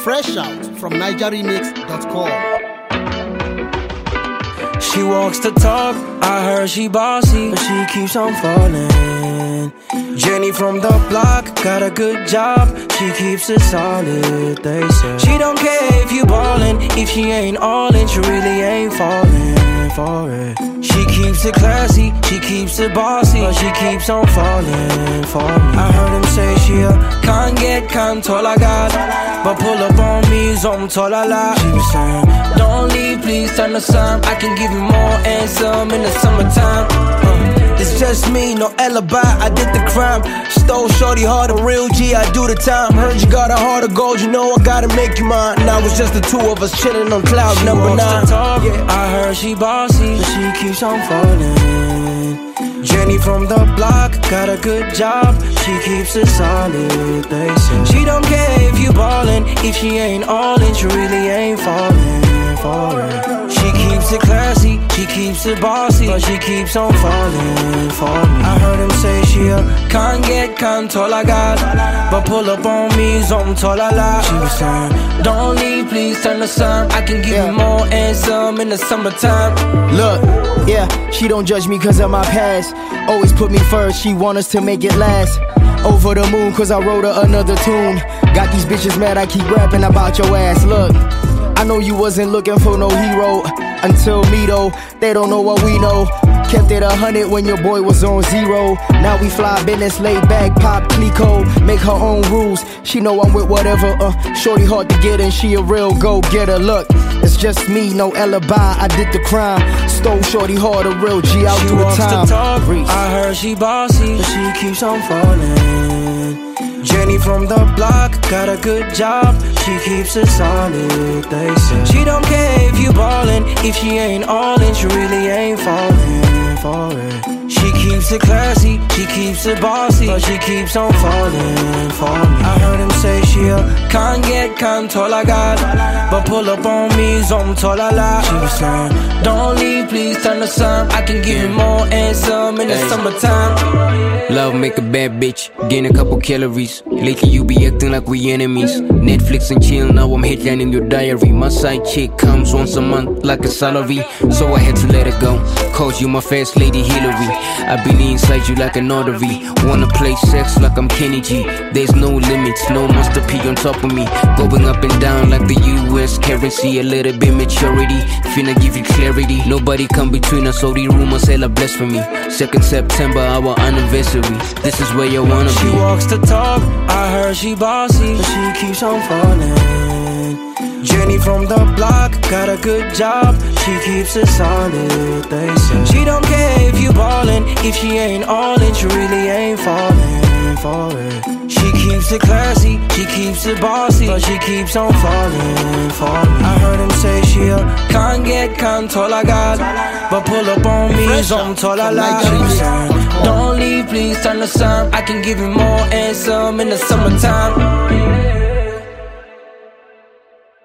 Fresh out from NigerRemix.com. She walks the talk, I heard she bossy, but she keeps on falling. Jenny from the block, got a good job, she keeps it solid, they say. She don't care if you ballin', if she ain't all in, she really ain't falling for it. She keeps it classy, she keeps it bossy, but she keeps on falling for me. I heard him say she can't get tola God, but pull up on me, zom tola la. She was saying, don't leave, please turn the sun, I can give you more and some in the summertime. It's just me, no alibi, I did the crime. Stole shorty heart, a real G, I do the time. Heard you got a heart of gold, you know I gotta make you mine. Now it's just the two of us chilling on cloud she number 9. Talk, yeah. I heard she bossy, but she keeps on falling. Jenny from the block, got a good job, she keeps it solid, they say. She don't care if you ballin', if she ain't all in, she really ain't falling for it. She keeps it classy, she keeps it bossy, but she keeps on falling for me. I heard him say she can't get tola God, but pull up on me, zom tola la. She was saying, don't leave, please turn the sun, I can give you more and some in the summertime. Look, yeah, she don't judge me cause of my past. Always put me first, she want us to make it last. Over the moon cause I wrote her another tune. Got these bitches mad, I keep rapping about your ass. Look, I know you wasn't looking for no hero until me though, they don't know what we know. Kept it 100 when your boy was on 0. Now we fly business, laid back, pop Clico, make her own rules. She know I'm with whatever, shorty hard to get and she a real go-getter. Look, it's just me, no alibi, I did the crime. Stole shorty hard, a real G out through the time. Talk, I heard she bossy, but she keeps on falling. Jenny from the block, got a good job, she keeps it solid, they say. She don't care if you ballin', if she ain't all in, she really ain't falling for it. She keeps it classy, she keeps it bossy, but she keeps on falling for me. I heard him say she can't get tola God, but pull up on me, zom tola la. She was saying, don't leave, please turn the sun, I can give you more and some in the summertime. Love make a bad bitch, gain a couple calories. Lately you be acting like we enemies. Netflix and chill, now I'm headlining your diary. My side chick comes once a month like a salary, so I had to let it go. Cause you my fast lady Hillary, I been inside you like an artery. Wanna play sex like I'm Kenny G. There's no limits, no Monster P on top of me. Going up and down like the US currency. A little bit maturity, finna give you clarity. Nobody come between us, all these rumors hella blasphemy. 2nd September, our anniversary. This is where you wanna be. She walks the talk, I heard she bossy, but she keeps on falling. Jenny from the block, got a good job, she keeps it solid, they say. She don't care if you ballin', if she ain't all in, she really ain't falling for it. She keeps it classy, she keeps it bossy, but she keeps on falling for me. I heard him say she can't get tola God, but pull up on me, zom tola la. She was saying, don't leave, please turn the sun, I can give you more and some in the summertime.